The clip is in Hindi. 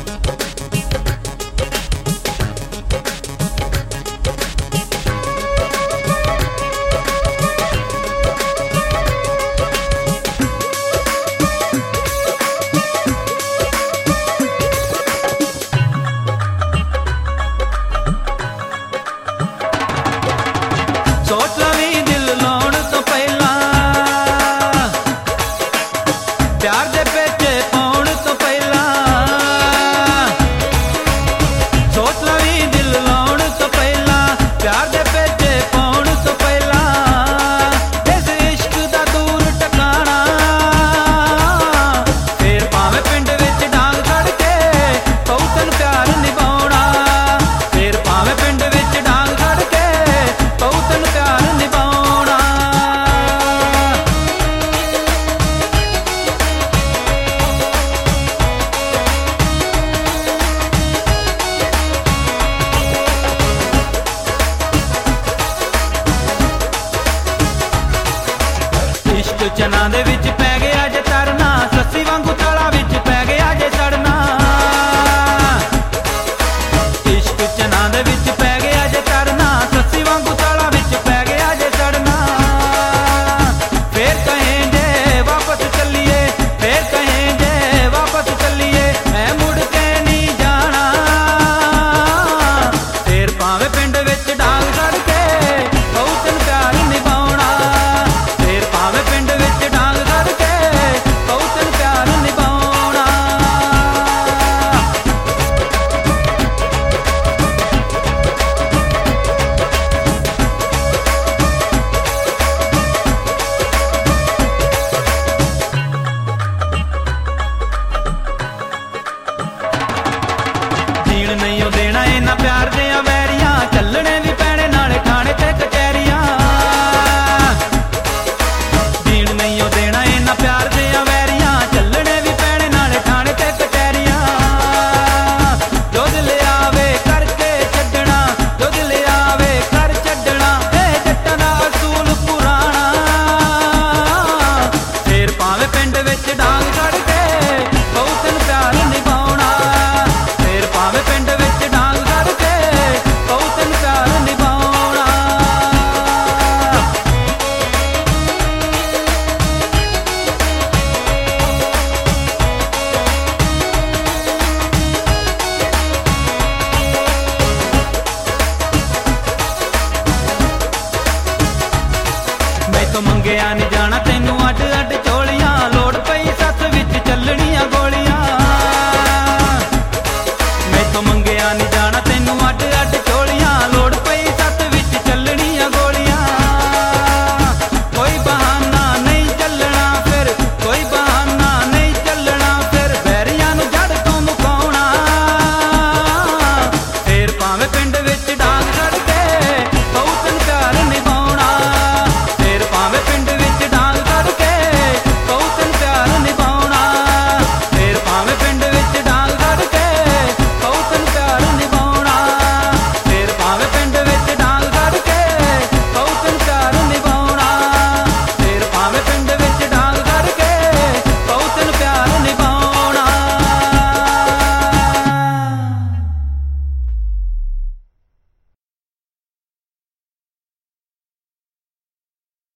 सोच लवी दिल लाउण तो पहला, प्यार दे पेचे पाउण तो पहला। सोच लवी दिल लाउण तो पहला, प्यार दे पेचे पाउण तो पहला। इस इश्क दा दूर टकाना, फिर भावें पिंड विच डांग खड़ के पौतन प्यार निभाउणा। फिर भावें पिंड विच डांग खड़ के पौतन प्यार निभाउणा। इश्क चना दे विच पै गया जे तरना, सस्सी वांगू ताला विच पै गया जे सड़ना। इश्क चना दे विच पै गया जे तरना, सस्सी वांगू ताला विच पै गया जे सड़ना। फिर कहें जे वापस चलिए, फिर कहें जे वापस चलिए, मैं मुड़ के नहीं जाना। फिर भावें पिंड विच डांग खड़ के पौतन प्यार निभाउणा। फिर भावें पिंड विच डांग खड़ के पौतन प्यार निभाउणा। जीण नहीं